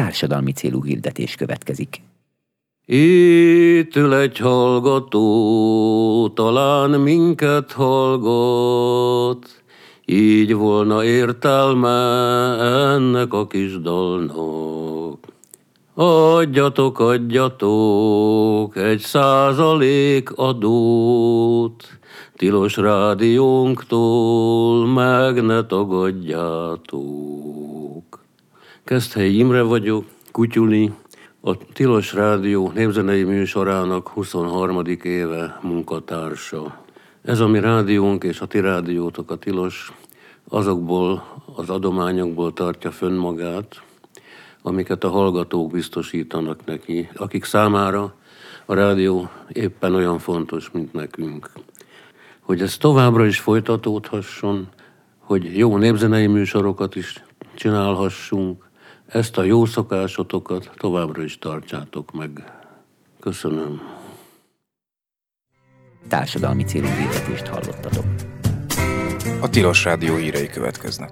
társadalmi célú hirdetés következik. Itt ül egy hallgató, talán minket hallgat, így volna értelme ennek a kis dalnak. Adjatok, adjatok 1% adót, tilos rádiónktól meg ne tagadjátok. Keszthelyi Imre vagyok, Kutyuli, a Tilos Rádió népzenei műsorának 23. éve munkatársa. Ez a mi rádiónk és a ti rádiótok, a Tilos, azokból az adományokból tartja fönn magát, amiket a hallgatók biztosítanak neki, akik számára a rádió éppen olyan fontos, mint nekünk. Hogy ez továbbra is folytatódhasson, hogy jó népzenei műsorokat is csinálhassunk, ezt a jó szokásotokat továbbra is tartsátok meg. Köszönöm. Társadalmi célú hirdetést hallottatok. A Tilos Rádió hírei következnek.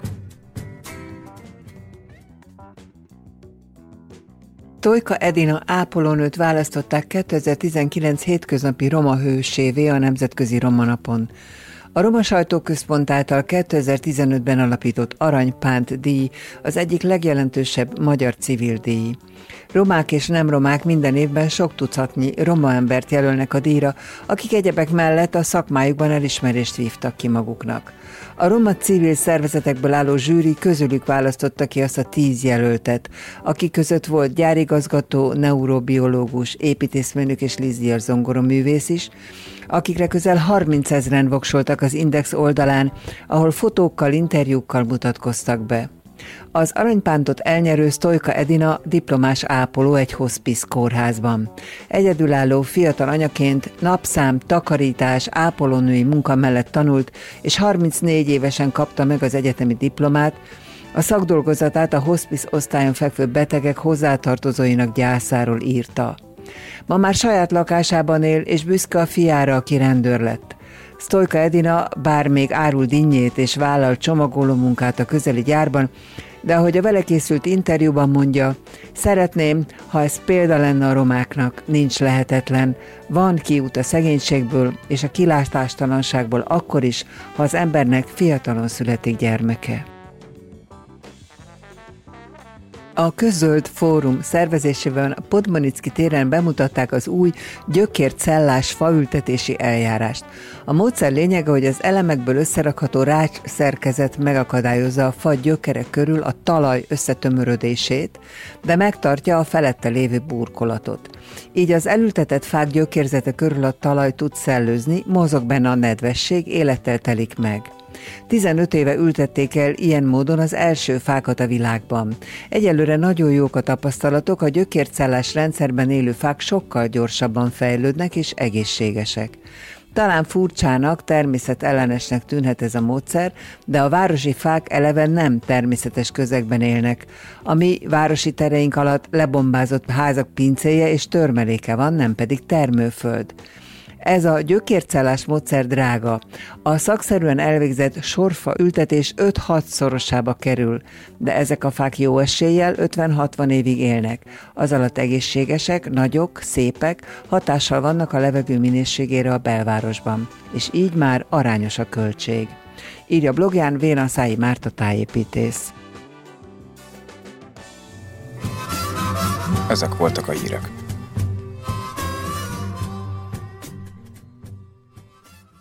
Tojka Edina ápolónőt választották 2019 hétköznapi roma hősévé a Nemzetközi Roma Napon. A Roma Sajtóközpont által 2015-ben alapított Arany Pánt díj az egyik legjelentősebb magyar civil díj. Romák és nem romák minden évben sok tucatnyi roma embert jelölnek a díjra, akik egyebek mellett a szakmájukban elismerést vívtak ki maguknak. A roma civil szervezetekből álló zsűri közülük választotta ki azt a 10 jelöltet, akik között volt gyárigazgató, neurobiológus, építészmérnök és Lizier zongoroművész is, akikre közel 30 000-en voksoltak az Index oldalán, ahol fotókkal, interjúkkal mutatkoztak be. Az aranypántot elnyerő Tojka Edina diplomás ápoló egy hospice kórházban. Egyedülálló fiatal anyaként napszám, takarítás, ápolónői munka mellett tanult, és 34 évesen kapta meg az egyetemi diplomát. A szakdolgozatát a hospice osztályon fekvő betegek hozzátartozóinak gyászáról írta. Ma már saját lakásában él, és büszke a fiára, aki rendőr lett. Tojka Edina bár még árul dinnyét és vállal csomagoló munkát a közeli gyárban, de ahogy a vele készült interjúban mondja, szeretném, ha ez példa lenne a romáknak, nincs lehetetlen, van kiút a szegénységből és a kilátástalanságból akkor is, ha az embernek fiatalon születik gyermeke. A Közöld Fórum szervezésében a Podmanicki téren bemutatták az új gyökércellás faültetési eljárást. A módszer lényege, hogy az elemekből összerakható rács szerkezet megakadályozza a fa gyökerek körül a talaj összetömörödését, de megtartja a felette lévő burkolatot. Így az elültetett fák gyökérzete körül a talaj tud szellőzni, mozog benne a nedvesség, élettel telik meg. 15 éve ültették el ilyen módon az első fákat a világban. Egyelőre nagyon jók a tapasztalatok, a gyökércellás rendszerben élő fák sokkal gyorsabban fejlődnek és egészségesek. Talán furcsának, természetellenesnek tűnhet ez a módszer, de a városi fák eleve nem természetes közegben élnek. A mi városi tereink alatt lebombázott házak pincéje és törmeléke van, nem pedig termőföld. Ez a gyökércellás módszer drága. A szakszerűen elvégzett sorfa ültetés 5-6 szorosába kerül, de ezek a fák jó eséllyel 50-60 évig élnek. Az alatt egészségesek, nagyok, szépek, hatással vannak a levegő minőségére a belvárosban, és így már arányos a költség. Írja blogján Vénaszályi Márta tájépítész. Ezek voltak a hírek.